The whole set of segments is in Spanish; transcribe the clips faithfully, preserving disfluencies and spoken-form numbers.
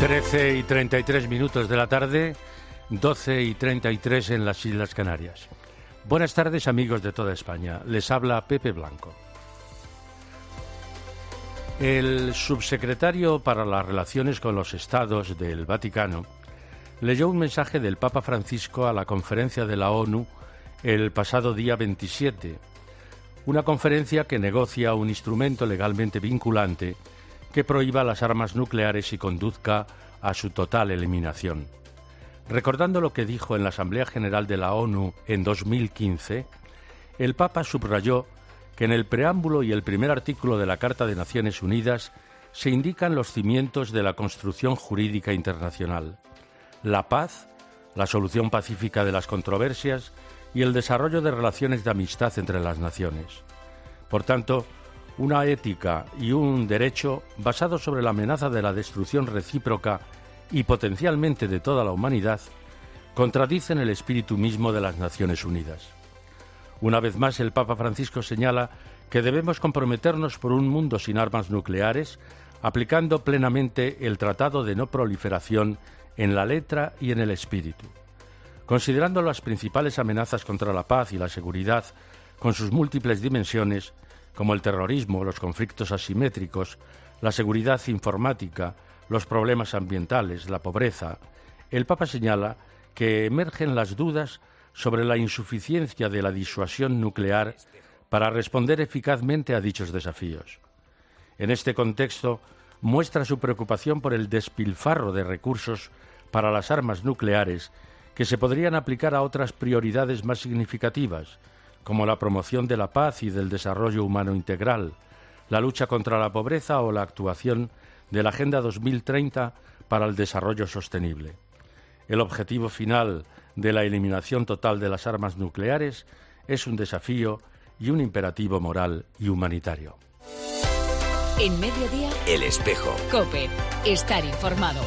trece y treinta y tres minutos de la tarde, doce y treinta y tres en las Islas Canarias. Buenas tardes, amigos de toda España. Les habla Pepe Blanco. El subsecretario para las Relaciones con los Estados del Vaticano leyó un mensaje del Papa Francisco a la conferencia de la ONU el pasado día veintisiete, una conferencia que negocia un instrumento legalmente vinculante que prohíba las armas nucleares y conduzca a su total eliminación. Recordando lo que dijo en la Asamblea General de la ONU en dos mil quince, el Papa subrayó que en el preámbulo y el primer artículo de la Carta de Naciones Unidas se indican los cimientos de la construcción jurídica internacional: la paz, la solución pacífica de las controversias y el desarrollo de relaciones de amistad entre las naciones. Por tanto, una ética y un derecho basados sobre la amenaza de la destrucción recíproca y potencialmente de toda la humanidad contradicen el espíritu mismo de las Naciones Unidas. Una vez más, el Papa Francisco señala que debemos comprometernos por un mundo sin armas nucleares, aplicando plenamente el Tratado de No Proliferación en la letra y en el espíritu. Considerando las principales amenazas contra la paz y la seguridad con sus múltiples dimensiones, como el terrorismo, los conflictos asimétricos, la seguridad informática, los problemas ambientales, la pobreza, el Papa señala que emergen las dudas sobre la insuficiencia de la disuasión nuclear para responder eficazmente a dichos desafíos. En este contexto, muestra su preocupación por el despilfarro de recursos para las armas nucleares que se podrían aplicar a otras prioridades más significativas, como la promoción de la paz y del desarrollo humano integral, la lucha contra la pobreza o la actuación de la Agenda dos mil treinta para el desarrollo sostenible. El objetivo final de la eliminación total de las armas nucleares es un desafío y un imperativo moral y humanitario. En Mediodía, El Espejo. COPE. Estar informado.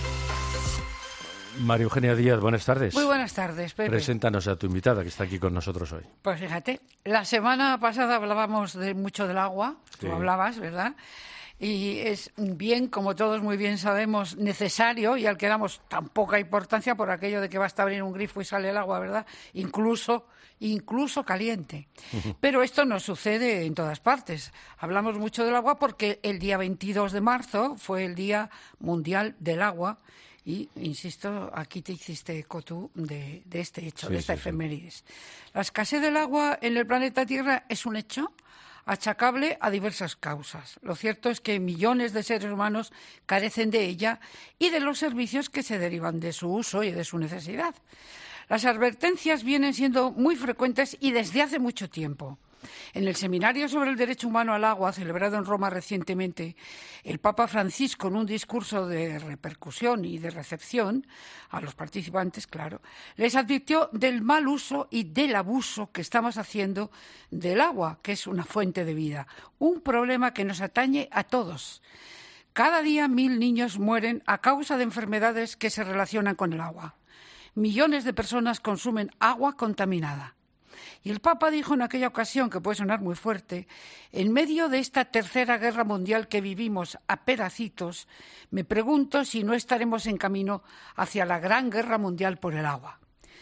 María Eugenia Díaz, buenas tardes. Muy buenas tardes, Pepe. Preséntanos a tu invitada, que está aquí con nosotros hoy. Pues fíjate, la semana pasada hablábamos de mucho del agua, tú Sí. hablabas, ¿verdad? Y es un bien, como todos muy bien sabemos, necesario y al que damos tan poca importancia por aquello de que basta abrir un grifo y sale el agua, ¿verdad? Incluso, incluso caliente. Pero esto no sucede en todas partes. Hablamos mucho del agua porque el día veintidós de marzo fue el Día Mundial del Agua. Y, insisto, aquí te hiciste eco tú de, de este hecho, Sí, de esta sí, sí. efemérides. La escasez del agua en el planeta Tierra es un hecho achacable a diversas causas. Lo cierto es que millones de seres humanos carecen de ella y de los servicios que se derivan de su uso y de su necesidad. Las advertencias vienen siendo muy frecuentes y desde hace mucho tiempo. En el Seminario sobre el Derecho Humano al Agua, celebrado en Roma recientemente, el Papa Francisco, en un discurso de repercusión y de recepción a los participantes, claro, les advirtió del mal uso y del abuso que estamos haciendo del agua, que es una fuente de vida, un problema que nos atañe a todos. Cada día mil niños mueren a causa de enfermedades que se relacionan con el agua. Millones de personas consumen agua contaminada. Y el Papa dijo en aquella ocasión, que puede sonar muy fuerte, en medio de esta tercera guerra mundial que vivimos a pedacitos, me pregunto si no estaremos en camino hacia la gran guerra mundial por el agua.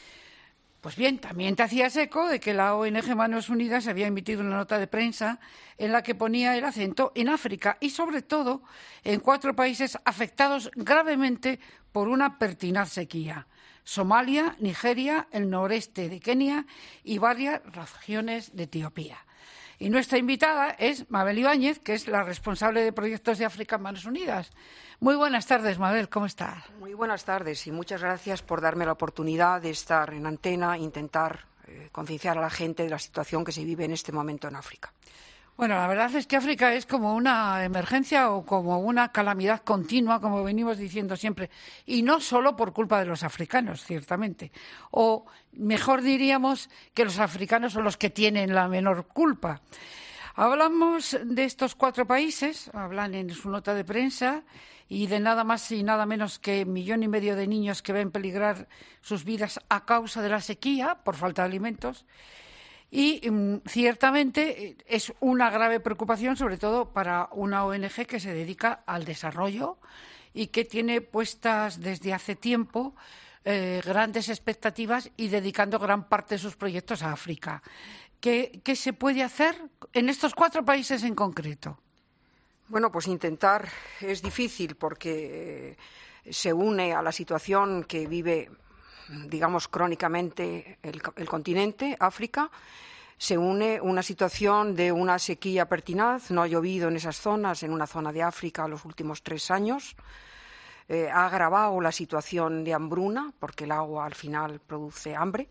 Pues bien, también te hacías eco de que la O N G Manos Unidas había emitido una nota de prensa en la que ponía el acento en África y, sobre todo, en cuatro países afectados gravemente por una pertinaz sequía: Somalia, Nigeria, el noreste de Kenia y varias regiones de Etiopía. Y nuestra invitada es Mabel Ibáñez, que es la responsable de proyectos de África en Manos Unidas. Muy buenas tardes, Mabel, ¿cómo estás? Muy buenas tardes y muchas gracias por darme la oportunidad de estar en antena e intentar eh, concienciar a la gente de la situación que se vive en este momento en África. Bueno, la verdad es que África es como una emergencia o como una calamidad continua, como venimos diciendo siempre, y no solo por culpa de los africanos, ciertamente. O mejor diríamos que los africanos son los que tienen la menor culpa. Hablamos de estos cuatro países, hablan en su nota de prensa, y de nada más y nada menos que un millón y medio de niños que ven peligrar sus vidas a causa de la sequía, por falta de alimentos. Y um, ciertamente es una grave preocupación, sobre todo para una O N G que se dedica al desarrollo y que tiene puestas desde hace tiempo eh, grandes expectativas y dedicando gran parte de sus proyectos a África. ¿Qué, qué se puede hacer en estos cuatro países en concreto? Bueno, pues intentar es difícil porque se une a la situación que vive, digamos, crónicamente el, el continente, África. Se une una situación de una sequía pertinaz, no ha llovido en esas zonas, en una zona de África los últimos tres años. Eh, ha agravado la situación de hambruna, porque el agua al final produce hambre.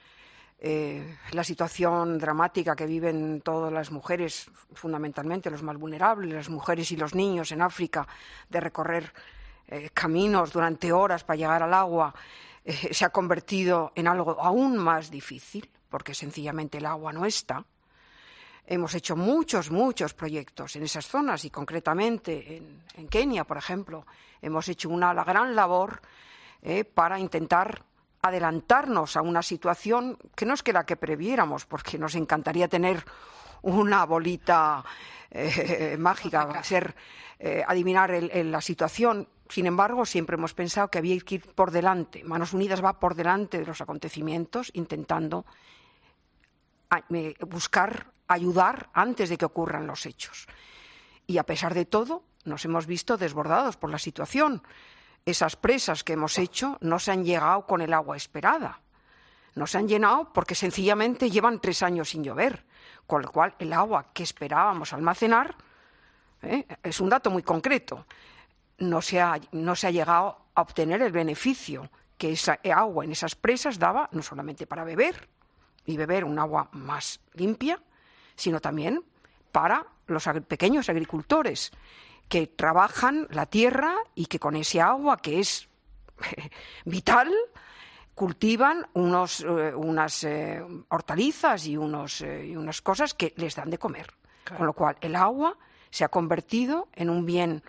Eh, la situación dramática que viven todas las mujeres, fundamentalmente los más vulnerables, las mujeres y los niños en África, de recorrer eh, caminos durante horas para llegar al agua, eh, se ha convertido en algo aún más difícil, porque sencillamente el agua no está. Hemos hecho muchos, muchos proyectos en esas zonas y concretamente en, en Kenia, por ejemplo, hemos hecho una la gran labor eh, para intentar adelantarnos a una situación que no es que la que previéramos, porque nos encantaría tener una bolita eh, mágica, ser eh, adivinar el, el, la situación. Sin embargo, siempre hemos pensado que había que ir por delante. Manos Unidas va por delante de los acontecimientos, intentando a, eh, buscar ayudar antes de que ocurran los hechos. Y a pesar de todo, nos hemos visto desbordados por la situación. Esas presas que hemos hecho no se han llegado con el agua esperada. No se han llenado porque sencillamente llevan tres años sin llover, con lo cual el agua que esperábamos almacenar, ¿eh? es un dato muy concreto, no se ha, no se ha llegado a obtener el beneficio que esa agua en esas presas daba, no solamente para beber y beber un agua más limpia, sino también para los pequeños agricultores que trabajan la tierra y que con ese agua, que es vital, cultivan unos, eh, unas eh, hortalizas y, unos, eh, y unas cosas que les dan de comer. Claro. Con lo cual, el agua se ha convertido en un bien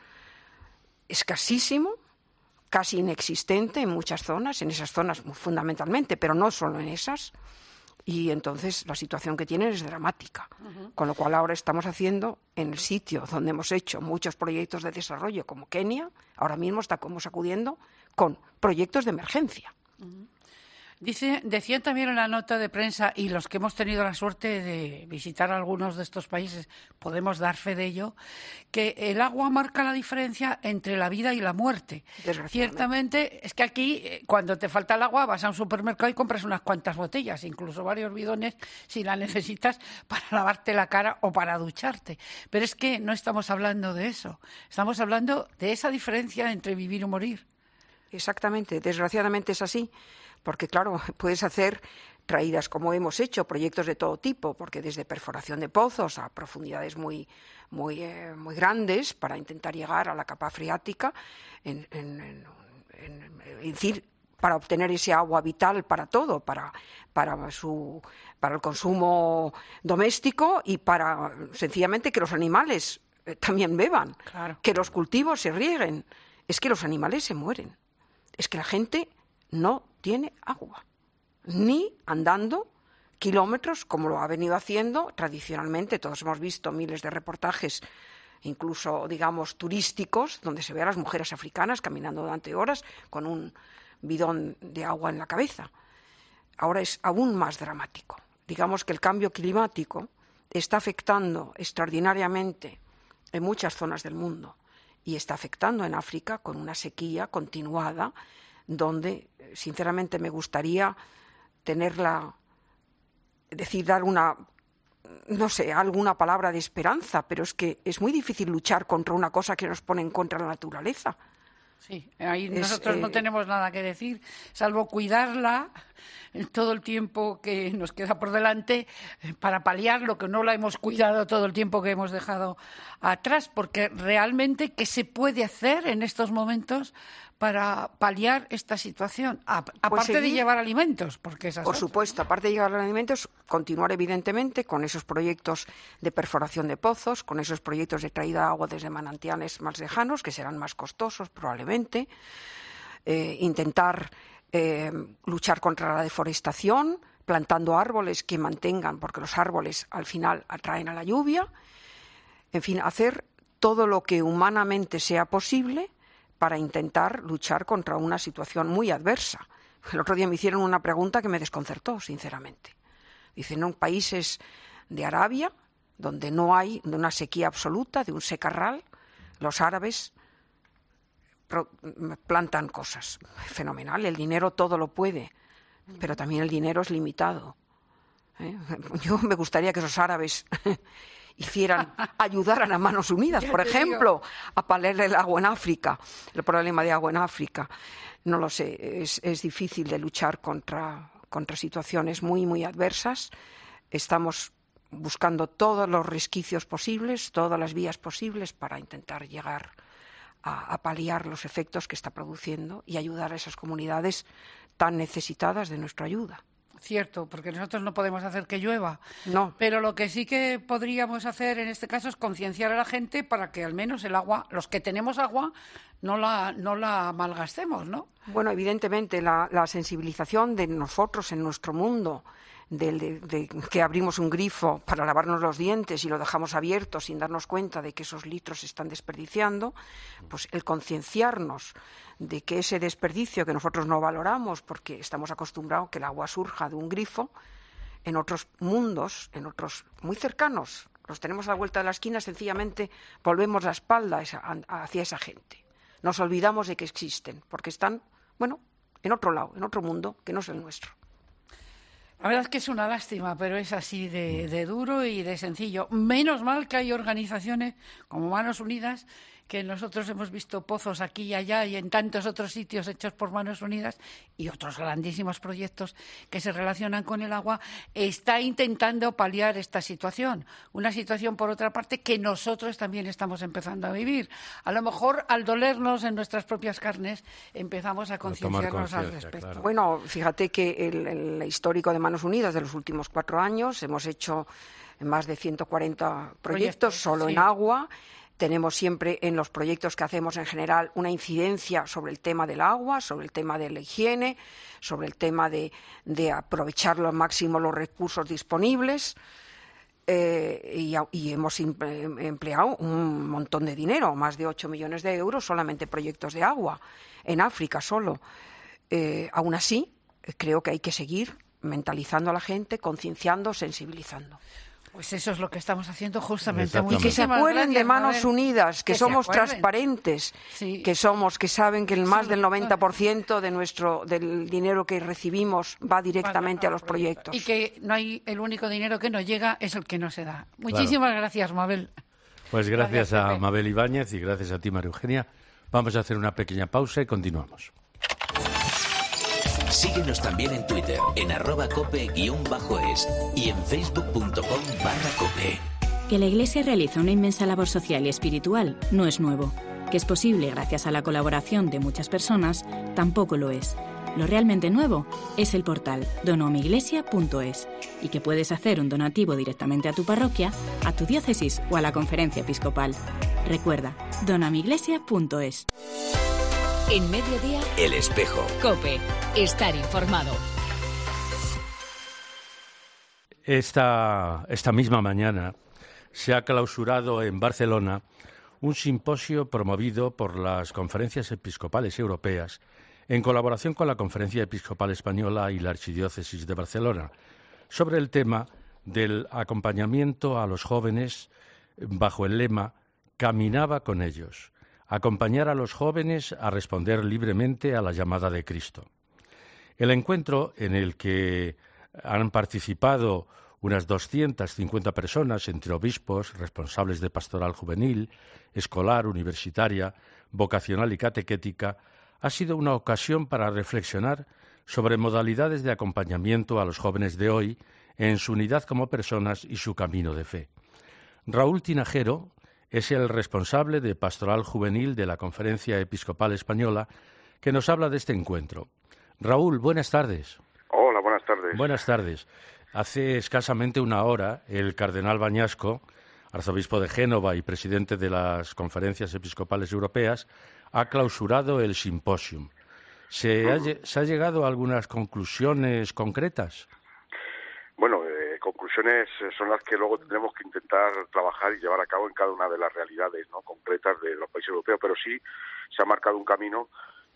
escasísimo, casi inexistente en muchas zonas, en esas zonas fundamentalmente, pero no solo en esas. Y entonces la situación que tienen es dramática. Uh-huh. Con lo cual ahora estamos haciendo en el sitio donde hemos hecho muchos proyectos de desarrollo, como Kenia, ahora mismo estamos acudiendo con proyectos de emergencia. Uh-huh. Dice, decían también en la nota de prensa, y los que hemos tenido la suerte de visitar algunos de estos países podemos dar fe de ello, que el agua marca la diferencia entre la vida y la muerte. Ciertamente, es que aquí, cuando te falta el agua, vas a un supermercado y compras unas cuantas botellas, incluso varios bidones, si la necesitas para lavarte la cara o para ducharte. Pero es que no estamos hablando de eso, estamos hablando de esa diferencia entre vivir o morir. Exactamente, desgraciadamente es así. Porque, claro, puedes hacer traídas como hemos hecho, proyectos de todo tipo, porque desde perforación de pozos a profundidades muy, muy, eh, muy grandes para intentar llegar a la capa freática, en, en, en, en, en decir, para obtener ese agua vital para todo, para, para, su, para el consumo doméstico y para, sencillamente, que los animales eh, también beban, claro. Que los cultivos se rieguen. Es que los animales se mueren. Es que la gente no tiene agua, ni andando kilómetros como lo ha venido haciendo tradicionalmente. Todos hemos visto miles de reportajes, incluso, digamos, turísticos, donde se ve a las mujeres africanas caminando durante horas con un bidón de agua en la cabeza. Ahora es aún más dramático. Digamos que el cambio climático está afectando extraordinariamente en muchas zonas del mundo y está afectando en África con una sequía continuada, donde, sinceramente, me gustaría tenerla, decir, dar una, no sé, alguna palabra de esperanza, pero es que es muy difícil luchar contra una cosa que nos pone en contra de la naturaleza. Sí, ahí es, nosotros eh... no tenemos nada que decir, salvo cuidarla todo el tiempo que nos queda por delante para paliar lo que no la hemos cuidado todo el tiempo que hemos dejado atrás, porque realmente, ¿qué se puede hacer en estos momentos para paliar esta situación? A, aparte pues seguir, de llevar alimentos, porque esas por otras. Supuesto, aparte de llevar alimentos, continuar evidentemente con esos proyectos de perforación de pozos, con esos proyectos de traída de agua desde manantiales más lejanos, que serán más costosos probablemente, eh, intentar eh, luchar contra la deforestación, plantando árboles que mantengan, porque los árboles al final atraen a la lluvia, en fin, hacer todo lo que humanamente sea posible para intentar luchar contra una situación muy adversa. El otro día me hicieron una pregunta que me desconcertó, sinceramente. Dicen, en países de Arabia, donde no hay de una sequía absoluta, de un secarral, los árabes plantan cosas. Fenomenal, el dinero todo lo puede, pero también el dinero es limitado. ¿Eh? Yo me gustaría que esos árabes hicieran, ayudaran a Manos Unidas, por ejemplo, a paliar el agua en África, el problema de agua en África. No lo sé, es, es difícil de luchar contra, contra situaciones muy, muy adversas. Estamos buscando todos los resquicios posibles, todas las vías posibles para intentar llegar a, a paliar los efectos que está produciendo y ayudar a esas comunidades tan necesitadas de nuestra ayuda. Cierto, porque nosotros no podemos hacer que llueva. No. Pero lo que sí que podríamos hacer en este caso es concienciar a la gente para que al menos el agua, los que tenemos agua, no la, no la malgastemos, ¿no? Bueno, evidentemente la, la sensibilización de nosotros en nuestro mundo, de, de, de que abrimos un grifo para lavarnos los dientes y lo dejamos abierto sin darnos cuenta de que esos litros se están desperdiciando, pues el concienciarnos de que ese desperdicio que nosotros no valoramos porque estamos acostumbrados a que el agua surja de un grifo, en otros mundos, en otros muy cercanos, los tenemos a la vuelta de la esquina, sencillamente volvemos la espalda hacia esa gente. Nos olvidamos de que existen, porque están, bueno, en otro lado, en otro mundo que no es el nuestro. La verdad es que es una lástima, pero es así de, de duro y de sencillo. Menos mal que hay organizaciones como Manos Unidas, que nosotros hemos visto pozos aquí y allá y en tantos otros sitios hechos por Manos Unidas y otros grandísimos proyectos que se relacionan con el agua, está intentando paliar esta situación. Una situación, por otra parte, que nosotros también estamos empezando a vivir. A lo mejor, al dolernos en nuestras propias carnes, empezamos a concienciarnos al respecto. Claro. Bueno, fíjate que el, el histórico de Manos Unidas de los últimos cuatro años hemos hecho más de ciento cuarenta proyectos, proyectos solo sí. en agua. Tenemos siempre en los proyectos que hacemos en general una incidencia sobre el tema del agua, sobre el tema de la higiene, sobre el tema de, de aprovechar al máximo los recursos disponibles eh, y, y hemos empleado un montón de dinero, más de ocho millones de euros solamente en proyectos de agua, en África solo. Eh, aún así, creo que hay que seguir mentalizando a la gente, concienciando, sensibilizando. Pues eso es lo que estamos haciendo justamente. Y que se acuerden de Manos Unidas, que, que somos transparentes, sí. que somos, que saben que el más del noventa por ciento de nuestro del dinero que recibimos va directamente a los proyectos. Y que no hay el único dinero que nos llega es el que no se da. Muchísimas claro. gracias, Mabel. Pues gracias, gracias a Mabel Ibáñez y gracias a ti, María Eugenia. Vamos a hacer una pequeña pausa y continuamos. Síguenos también en Twitter, en arroba cope guión bajo es y en facebook.com barra cope. Que la Iglesia realiza una inmensa labor social y espiritual no es nuevo. Que es posible gracias a la colaboración de muchas personas tampoco lo es. Lo realmente nuevo es el portal donoamiglesia punto es y que puedes hacer un donativo directamente a tu parroquia, a tu diócesis o a la conferencia episcopal. Recuerda, donoamiglesia punto es. En Mediodía, El Espejo. COPE. Estar informado. Esta, esta misma mañana se ha clausurado en Barcelona un simposio promovido por las conferencias episcopales europeas en colaboración con la Conferencia Episcopal Española y la Archidiócesis de Barcelona sobre el tema del acompañamiento a los jóvenes bajo el lema «Caminaba con ellos». Acompañar a los jóvenes a responder libremente a la llamada de Cristo. El encuentro, en el que han participado unas doscientas cincuenta personas, entre obispos, responsables de pastoral juvenil, escolar, universitaria, vocacional y catequética, ha sido una ocasión para reflexionar sobre modalidades de acompañamiento a los jóvenes de hoy en su unidad como personas y su camino de fe. Raúl Tinajero es el responsable de Pastoral Juvenil de la Conferencia Episcopal Española, que nos habla de este encuentro. Raúl, buenas tardes. Hola, buenas tardes. Buenas tardes. Hace escasamente una hora, el cardenal Bañasco, arzobispo de Génova y presidente de las Conferencias Episcopales Europeas, ha clausurado el simposium. ¿Se ha, ¿se ha llegado a algunas conclusiones concretas? Bueno, eh, conclusiones son las que luego tendremos que intentar trabajar y llevar a cabo en cada una de las realidades, ¿no?, concretas de los países europeos, pero sí se ha marcado un camino,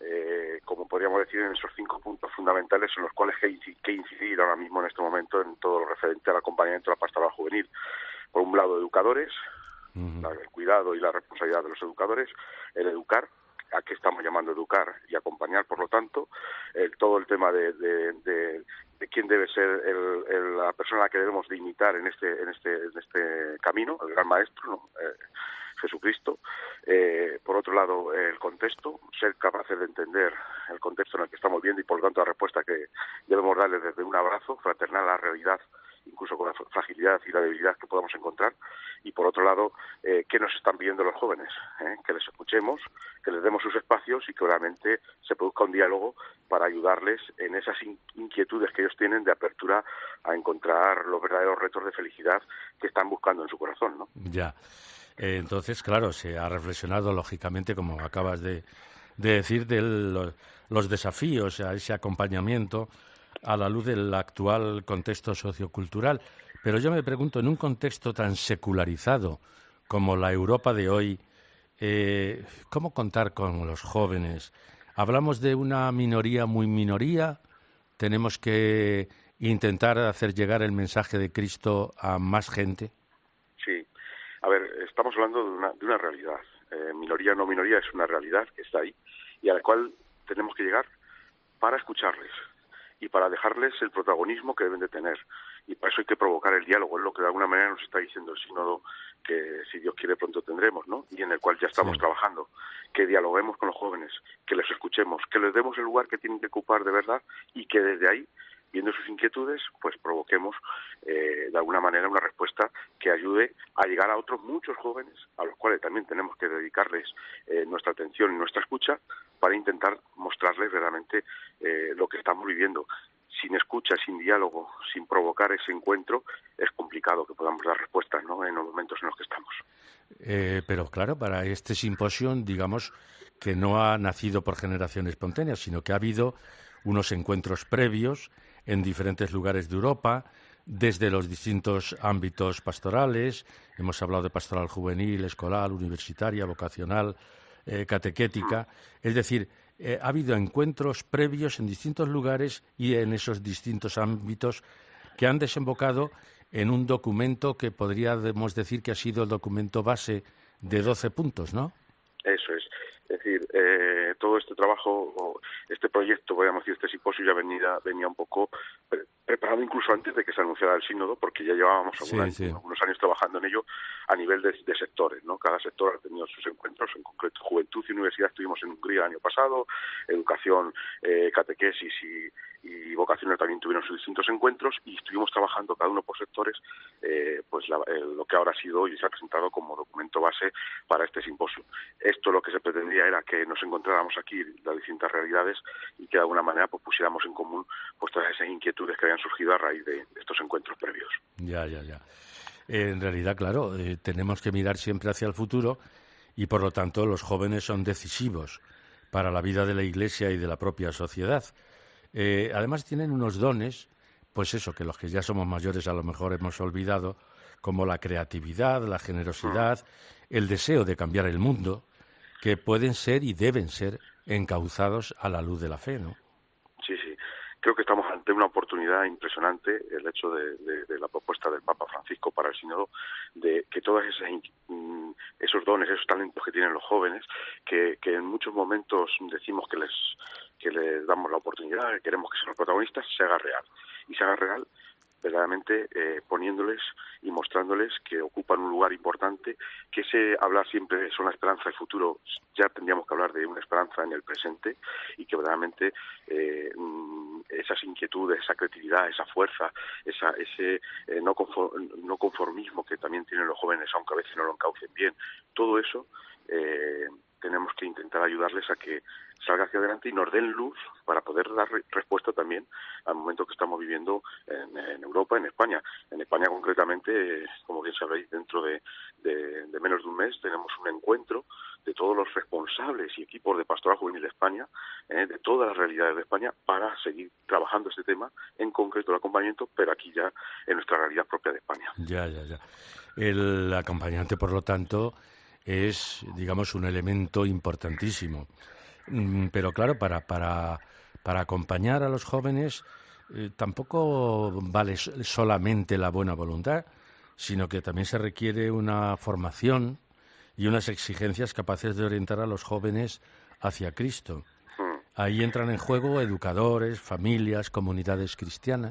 eh, como podríamos decir, en esos cinco puntos fundamentales en los cuales hay que incidir ahora mismo en este momento en todo lo referente al acompañamiento de la pastoral juvenil. Por un lado, educadores, uh-huh. la, el cuidado y la responsabilidad de los educadores, el educar, a qué estamos llamando educar y acompañar, por lo tanto, el, todo el tema de, de, de, de quién debe ser el, el, la persona a la que debemos de imitar en este en este en este camino, el gran maestro, ¿no?, eh, Jesucristo. Eh, por otro lado, el contexto, ser capaces de entender el contexto en el que estamos viendo y, por lo tanto, la respuesta que debemos darle desde un abrazo fraternal a la realidad, incluso con la fragilidad y la debilidad que podamos encontrar. Y, por otro lado, eh, ¿qué nos están pidiendo los jóvenes? ¿Eh? Que les escuchemos, que les demos sus espacios y que realmente se produzca un diálogo para ayudarles en esas inquietudes que ellos tienen de apertura a encontrar los verdaderos retos de felicidad que están buscando en su corazón, ¿no? Ya. Eh, entonces, claro, se ha reflexionado, lógicamente, como acabas de, de decir, de los, los desafíos a ese acompañamiento a la luz del actual contexto sociocultural. Pero yo me pregunto, en un contexto tan secularizado como la Europa de hoy, eh, ¿cómo contar con los jóvenes? ¿Hablamos de una minoría muy minoría? ¿Tenemos que intentar hacer llegar el mensaje de Cristo a más gente? Sí. A ver, estamos hablando de una, de una realidad. Eh, minoría o no minoría es una realidad que está ahí y a la cual tenemos que llegar para escucharles y para dejarles el protagonismo que deben de tener. Y para eso hay que provocar el diálogo, es lo que de alguna manera nos está diciendo el sínodo que, si Dios quiere, pronto tendremos, ¿no? Y en el cual ya estamos sí. trabajando. Que dialoguemos con los jóvenes, que les escuchemos, que les demos el lugar que tienen que ocupar de verdad y que desde ahí, viendo sus inquietudes, pues provoquemos eh, de alguna manera una respuesta que ayude a llegar a otros muchos jóvenes, a los cuales también tenemos que dedicarles eh, nuestra atención y nuestra escucha para intentar mostrarles realmente eh, lo que estamos viviendo. Sin escucha, sin diálogo, sin provocar ese encuentro, es complicado que podamos dar respuestas, ¿no?, en los momentos en los que estamos. Eh, pero claro, para este simposio, digamos que no ha nacido por generación espontánea, sino que ha habido unos encuentros previos en diferentes lugares de Europa, desde los distintos ámbitos pastorales. Hemos hablado de pastoral juvenil, escolar, universitaria, vocacional, eh, catequética. Es decir, eh, ha habido encuentros previos en distintos lugares y en esos distintos ámbitos que han desembocado en un documento que podríamos decir que ha sido el documento base de doce puntos, ¿no? Eso es. Es decir, eh, todo este trabajo, este proyecto, podríamos decir, este simposio ya venía, venía un poco pre preparado incluso antes de que se anunciara el sínodo, porque ya llevábamos sí, algunos, sí. algunos años trabajando en ello a nivel de, de sectores, ¿no? Cada sector ha tenido sus encuentros, en concreto juventud y universidad estuvimos en Hungría el año pasado, educación, eh, catequesis y, y vocaciones también tuvieron sus distintos encuentros y estuvimos trabajando cada uno por sectores, eh, pues la, eh, lo que ahora ha sido hoy se ha presentado como documento base para este simposio. Esto lo que se pretendía era que nos encontráramos aquí las distintas realidades y que de alguna manera pues pusiéramos en común pues todas esas inquietudes que habían surgido a raíz de, de estos encuentros previos. Ya, ya, ya. Eh, en realidad, claro, eh, tenemos que mirar siempre hacia el futuro y por lo tanto los jóvenes son decisivos para la vida de la Iglesia y de la propia sociedad. Eh, además tienen unos dones, pues eso, que los que ya somos mayores a lo mejor hemos olvidado, como la creatividad, la generosidad, el deseo de cambiar el mundo, que pueden ser y deben ser encauzados a la luz de la fe, ¿no? Sí, sí. Creo que estamos ante una oportunidad impresionante, el hecho de, de, de la propuesta del Papa Francisco para el sínodo, de que todos esos, esos dones, esos talentos que tienen los jóvenes, que, que en muchos momentos decimos que les, que les damos la oportunidad, que queremos que sean los protagonistas, se haga real. Y se haga real verdaderamente eh, poniéndoles y mostrándoles que ocupan un lugar importante, que ese hablar siempre son la esperanza del futuro, ya tendríamos que hablar de una esperanza en el presente y que verdaderamente eh, esas inquietudes, esa creatividad, esa fuerza, esa, ese eh, no, conform, no conformismo que también tienen los jóvenes, aunque a veces no lo encaucen bien, todo eso eh, tenemos que intentar ayudarles a que salga hacia adelante y nos den luz para poder dar re- respuesta también al momento que estamos viviendo en, en Europa, en España. En España concretamente, como bien sabéis, dentro de, de, de menos de un mes tenemos un encuentro de todos los responsables y equipos de Pastoral Juvenil de España, eh, de todas las realidades de España, para seguir trabajando este tema, en concreto el acompañamiento, pero aquí ya en nuestra realidad propia de España. Ya, ya, ya. El acompañante, por lo tanto, es, digamos, un elemento importantísimo. Pero claro, para, para, para acompañar a los jóvenes eh, tampoco vale solamente la buena voluntad, sino que también se requiere una formación y unas exigencias capaces de orientar a los jóvenes hacia Cristo. Ahí entran en juego educadores, familias, comunidades cristianas.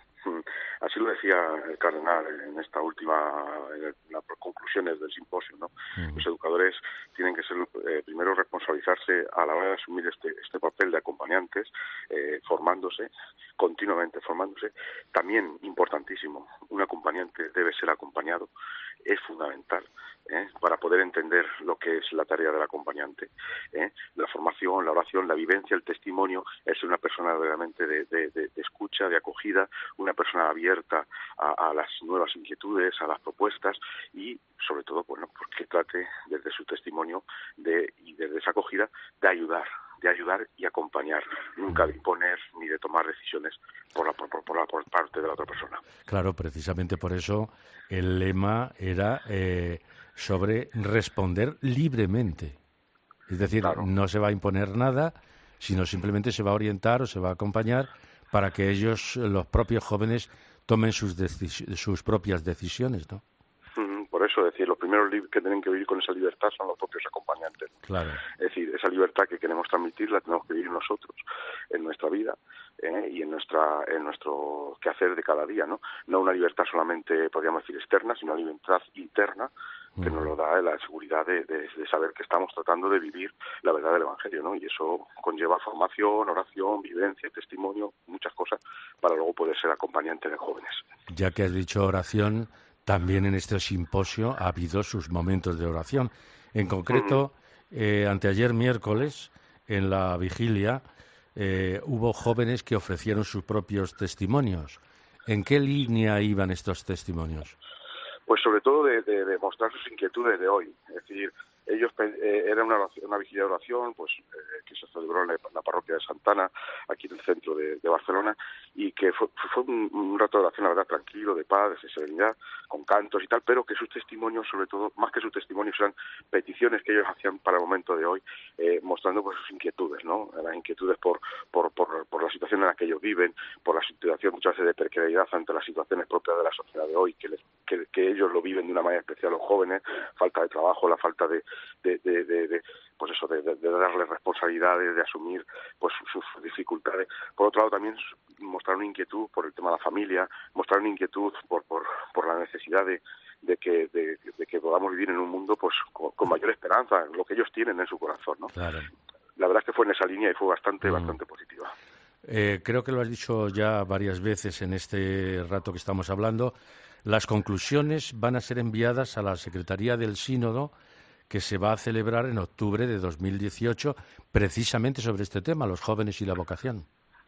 Así lo decía el cardenal en esta última, en las conclusiones del simposio, ¿no? Uh-huh. Los educadores tienen que ser, eh, primero, responsabilizarse a la hora de asumir este, este papel de acompañantes, eh, formándose, continuamente formándose. También, importantísimo, un acompañante debe ser acompañado, es fundamental. ¿Eh? Para poder entender lo que es la tarea del acompañante, ¿eh? La formación, la oración, la vivencia, el testimonio, es una persona realmente de, de, de, de escucha, de acogida, una persona abierta a, a las nuevas inquietudes, a las propuestas y, sobre todo, bueno, pues que trate desde su testimonio de, y desde esa acogida de ayudar, de ayudar y acompañar, nunca de imponer ni de tomar decisiones por la, por, por, la, por parte de la otra persona. Claro, precisamente por eso el lema era eh, sobre responder libremente. Es decir, claro, no se va a imponer nada, sino simplemente se va a orientar o se va a acompañar para que ellos, los propios jóvenes, tomen sus, decis- sus propias decisiones, ¿no? Por eso, es decir, los primeros que tienen que vivir con esa libertad son los propios acompañantes. Claro. Es decir, esa libertad que queremos transmitir la tenemos que vivir nosotros en nuestra vida eh, y en nuestra en nuestro quehacer de cada día, ¿no? No una libertad solamente, podríamos decir, externa, sino una libertad interna que nos lo da la seguridad de, de, de saber que estamos tratando de vivir la verdad del Evangelio, ¿no? Y eso conlleva formación, oración, vivencia, testimonio, muchas cosas para luego poder ser acompañante de jóvenes. Ya que has dicho oración, también en este simposio ha habido sus momentos de oración. En concreto, uh-huh. eh, anteayer miércoles, en la vigilia, eh, hubo jóvenes que ofrecieron sus propios testimonios. ¿En qué línea iban estos testimonios? Pues sobre todo de, de, de mostrar sus inquietudes de hoy. Es decir, ellos eh, era una, oración, una vigilia de oración pues eh, que se celebró en la, en la parroquia de Santana, aquí en el centro de, de Barcelona, y que fue, fue un, un rato de oración, la verdad, tranquilo, de paz, de serenidad, con cantos y tal, pero que sus testimonios, sobre todo, más que sus testimonios, eran peticiones que ellos hacían para el momento de hoy, eh, mostrando pues sus inquietudes, ¿no? Las inquietudes por, por, por, por la situación en la que ellos viven, por la situación muchas veces de precariedad ante las situaciones propias de la sociedad de hoy, que, les, que, que ellos lo viven de una manera especial los jóvenes, falta de trabajo, la falta de De, de, de, de pues eso de, de, de darles responsabilidades, de asumir pues sus, sus dificultades. Por otro lado, también mostrar una inquietud por el tema de la familia, mostrar una inquietud por por, por la necesidad de, de que de, de que podamos vivir en un mundo pues con, con mayor esperanza, lo que ellos tienen en su corazón, ¿no? Claro. La verdad es que fue en esa línea y fue bastante, mm. bastante positiva. Eh, creo que lo has dicho ya varias veces en este rato que estamos hablando. Las conclusiones van a ser enviadas a la Secretaría del Sínodo, que se va a celebrar en octubre de dos mil dieciocho, precisamente sobre este tema, los jóvenes y la vocación.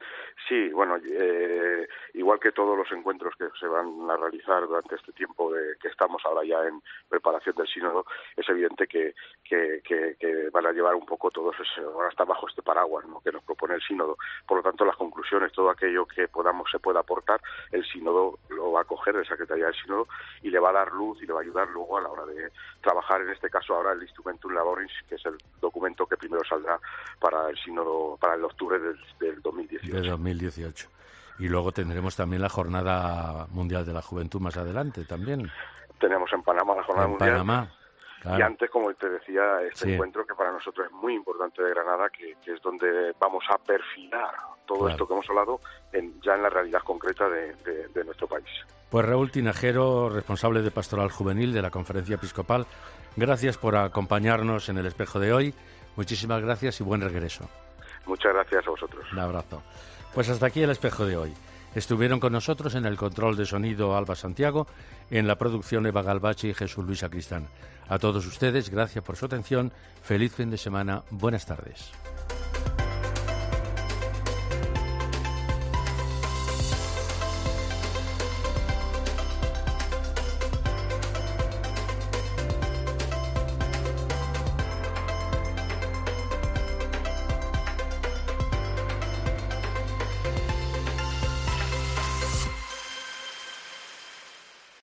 Sí, bueno, eh, igual que todos los encuentros que se van a realizar durante este tiempo de que estamos ahora ya en preparación del sínodo, es evidente que, que, que, que van a llevar un poco todos, van a estar bajo este paraguas, ¿no?, que nos propone el sínodo. Por lo tanto, las conclusiones, todo aquello que podamos se pueda aportar, el sínodo lo va a coger, el secretaría del sínodo, y le va a dar luz y le va a ayudar luego a la hora de trabajar, en este caso ahora el Instrumentum Laboris, que es el documento que primero saldrá para el sínodo, para el octubre del, del dos mil dieciocho. De dos mil dieciocho. Y luego tendremos también la Jornada Mundial de la Juventud más adelante también. Tenemos en Panamá la Jornada en Mundial. Panamá, claro. Y antes, como te decía, este sí. encuentro que para nosotros es muy importante de Granada, que, que es donde vamos a perfilar todo claro. esto que hemos hablado en, ya en la realidad concreta de, de, de nuestro país. Pues Raúl Tinajero, responsable de Pastoral Juvenil de la Conferencia Episcopal, gracias por acompañarnos en el espejo de hoy. Muchísimas gracias y buen regreso. Muchas gracias a vosotros. Un abrazo. Pues hasta aquí el espejo de hoy. Estuvieron con nosotros en el control de sonido Alba Santiago, en la producción Eva Galbachi y Jesús Luis Sacristán. A todos ustedes, gracias por su atención, feliz fin de semana, buenas tardes.